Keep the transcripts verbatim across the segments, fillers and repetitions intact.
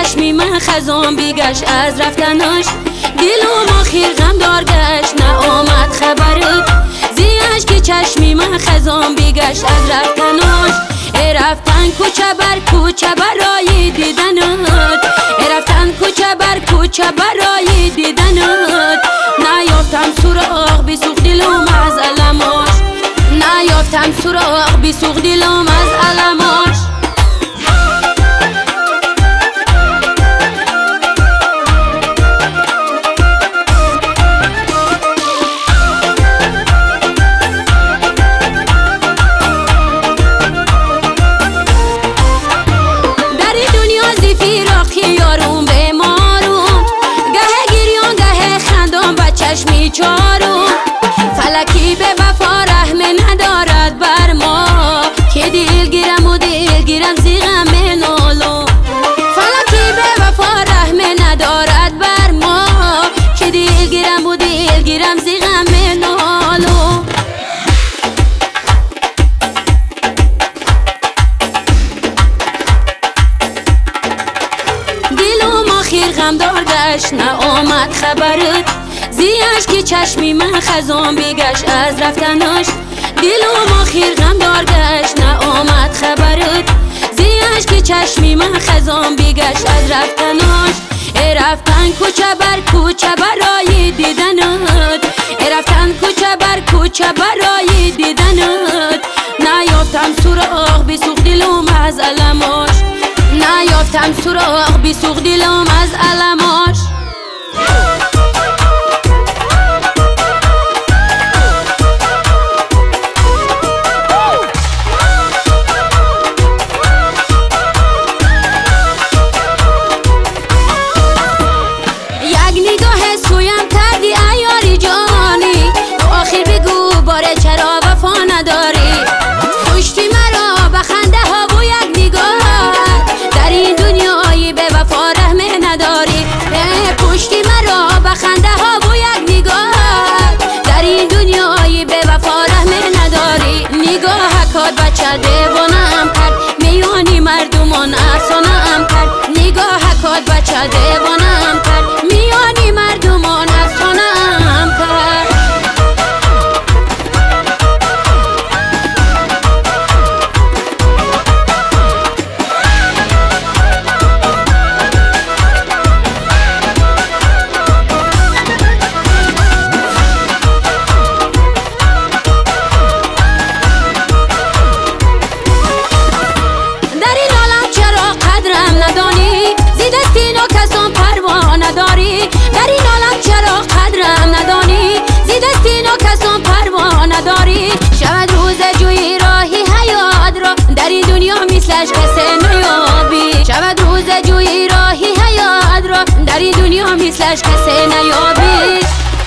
چشمی من خزان بیگشت از رفتناش، دلم آخیر غم دار گشت نه آمد خبرت. زیش که چشمی من خزان بیگشت از رفتناش، ای رفتن کوچه بر کوچه برای دیدنت، ای رفتن کوچه بر کوچه برای دیدنت. نیافتم سراغ بیسوخ دلم از علماش، نیافتم سراغ بیسوخ دلم از علماش. چشمی چارو فلکی به وفا رحم ندارد بر ما، که دلگیرم و دلگیرم زیغم نالو. فلکی به وفا رحم ندارد بر ما، که دلگیرم و دلگیرم زیغم نالو. دلم آخیر غم دار گشت نه آمد خبرت. زیش که چشمی من خزان بیگشت از رفتناش، دلم آخیر غم دار گشت نه آمد خبرت. زیش که چشمی من خزان بیگشت از رفتناش، ای رفتن کوچه بر کوچه برای دیدنت، ای رفتن کوچه بر کوچه برای دیدنت. نیافتم سراغ بیسوخ دلم از علماش، نیافتم سراغ بیسوخ دلم از علماش. دیوانم کرد میانی مردمان افسانه‌ام کرد، نگاه کات بچه دیوانم کرد میانی مردمان افسانه‌ام کرد. در این عالم چرا قدرم ندانی، زی دستی نو کسان پروا نداری. شود روز جویی راهی حیات را، در این دنیا مثلش کسی نیابی. شود روز جویی راهی حیات را، در این دنیا مثلش کسی نیابی.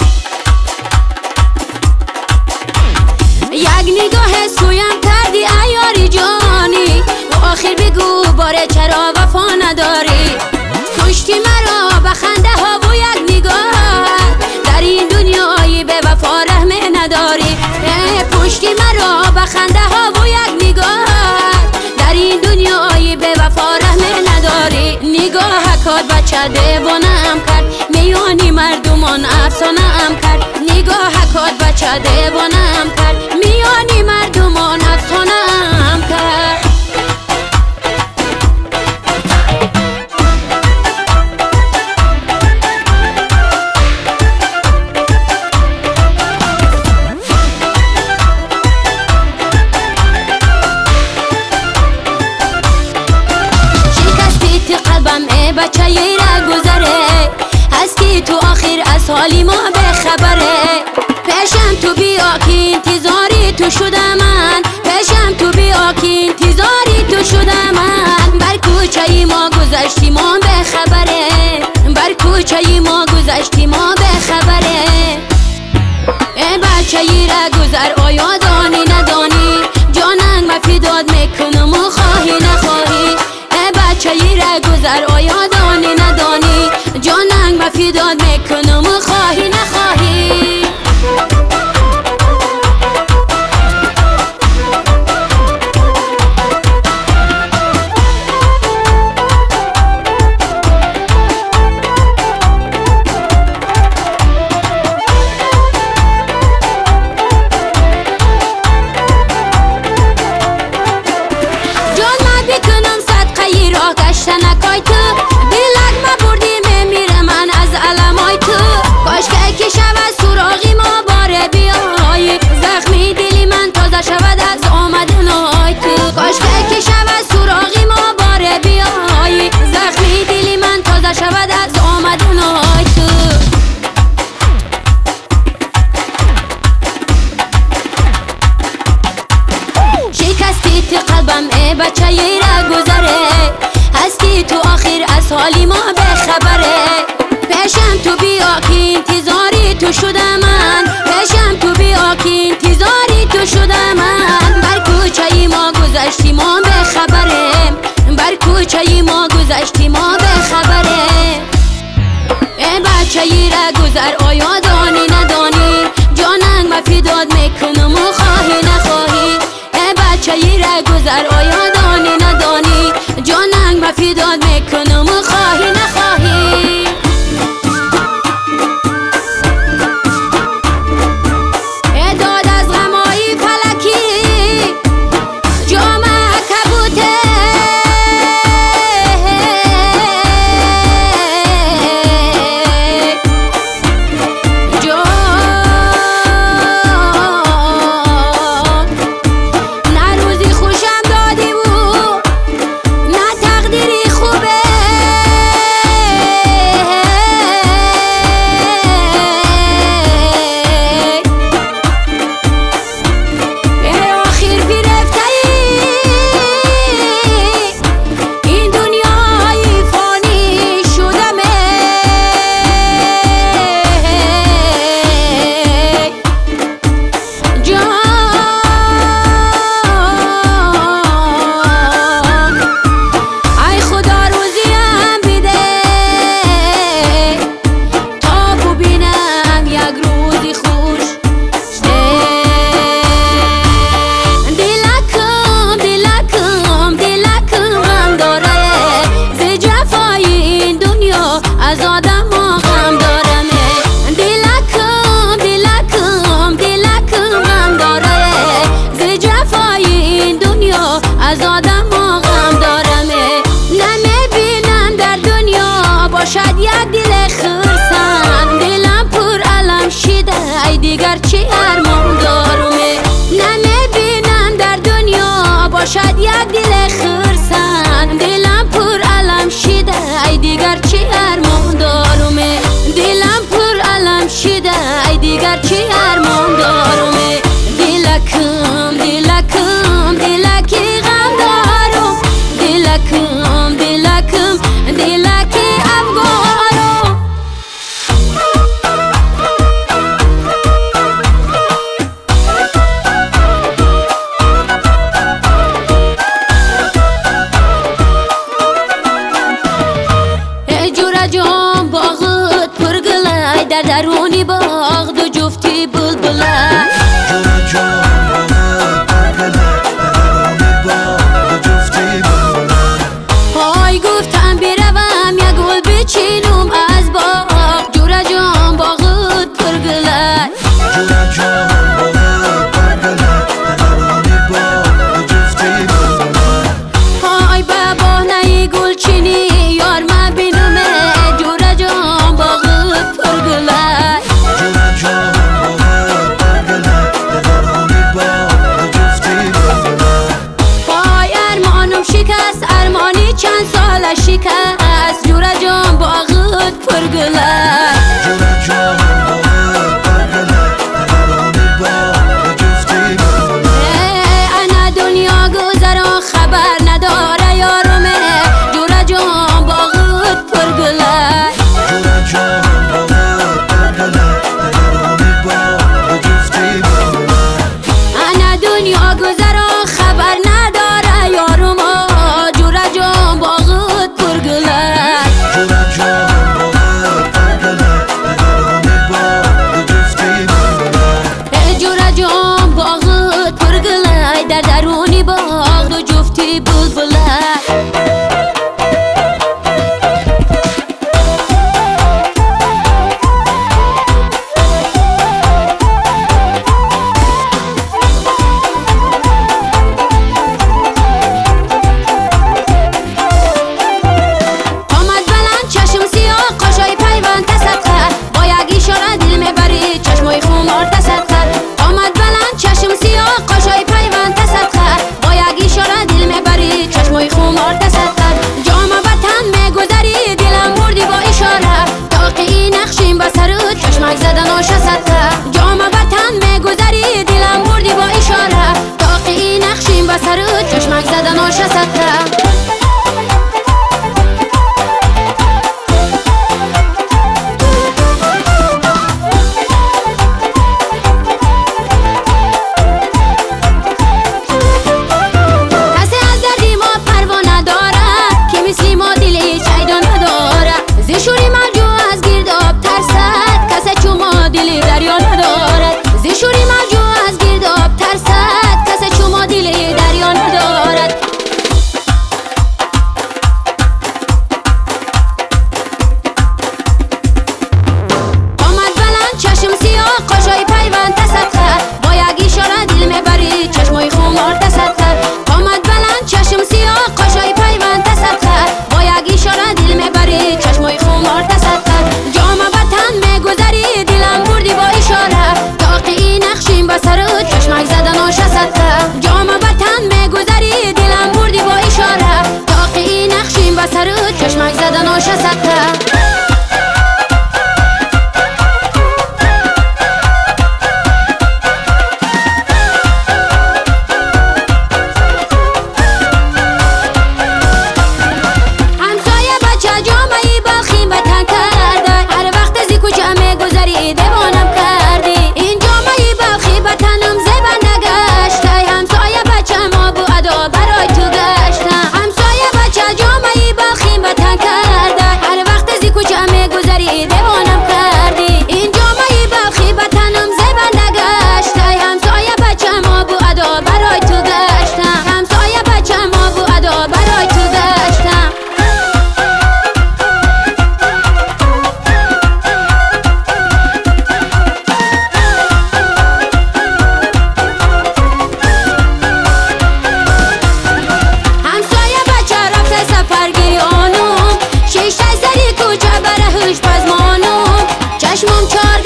یک نگاه سویم کردی ایاری جانی، و آخر بگو باره چرا وفا نداری. کشتی مرا بخنده ها و یک نگاه، در این دنیای به وفا رحم نداری. پشتی مرا بخنده ها و یک نگاه، در این دنیای به وفا رحم نداری. نگاه کات بچه دیوانم کرد میانی مردمان افسانه‌ام کرد، نگاه کات بچه دیوانم کرد میانی مردمان افسانه‌ام کرد. بچه یه را گذره هستی تو آخر از حالی ما بخبره. پیشم تو بیا که انتظاری تو شده من، پیشم تو بیا که انتظاری تو شده من. بر کوچه ما گذشتی ما بخبره، بر کوچه ما گذشتی ما بخبره. ای بچه یه را گذر آیا دانی ندانی، جانم مفیداد میکنم و خواهی نخواهی. ای بچه یه را گذر آیا دانی ندانی، جانم مفیداد میکنم و خواهی نخواهی. تو شدم من، پیشم تو بیا که انتظاری تو شدم من. بر کوچه ما گذشتی ما به خبریم، بر کوچه ما گذشتی ما به خبریم. ای بچه ای را گذر آیا دانی ندانی، جاننگ مفیداد میکنم و خواهی نخواهی. ای بچه ای را گذر آیا دانی ندانی، جاننگ مفیداد میکنم و خواهی نخواهی. دیگر چی ارمان دارمه، نمیبینم در دنیا باشد یک دل خرسن. دلم پر علم شده ای دیگر چی ارمان دارمه، دلم پر علم شده ای دیگر چی ارمان دارمه. دلکم دلکم دلکی غم دارم، دلکم دلکم دلکی افغانم. در درونی باغ دو جفتی بلبلای، جون جان باغت پرگله، در درونی باغ دو جفتی بلبلای. های گفتم بروم یک گل بچینم از باغ، جون جان باغت پرگله، جون جان باغت پرگله، در درونی باغ دو جفتی بلبلای. های بابا نی گل چینی یار ما بینمه، جون جان باغت پرگله. شکست ارمانی چند سال شکست، جوره جان باغت پرگله، جوره جان باغت پرگله، در درونی باغ جفتی بلبله. انا دنیا گذران خبر نداره یارمه، جوره جان باغت پرگله، جوره جان باغت پرگله، در درونی باغ جفتی بلبله. انا دنیا گذران خبر نداره یارمه، در درونی باغ دو جفتی بلبلای. آمد بلند چشم سیاه قاشای پیوند تصدقه، با یک اشاره دل میبری چشمای خمار تصدقه. آمد بلند چشم سیاه قاشای پیوند تصدقه، با یک اشاره دل میبری چشمای خمار تصدقه. جام وطن میگذری دلم بردی با اشاره، تاقی نقشیم به سرت چشمک زدن آشه صدقه. جام وطن میگذری دلم بردی با اشاره، تاقی نقشیم به سرت چشمک زدن آشه صدقه. سری دیوانم کردی. اینجا مایی بخی بطنم زبن نگشته، همسایه بچه ما بو ادا برای تو گشتم، همسایه بچه ما بو ادا برای تو گشتم. همسایه بچه رفته سفرگی آنوم، شیشه سری کوچه بره هوش پزمانوم، چشمم چار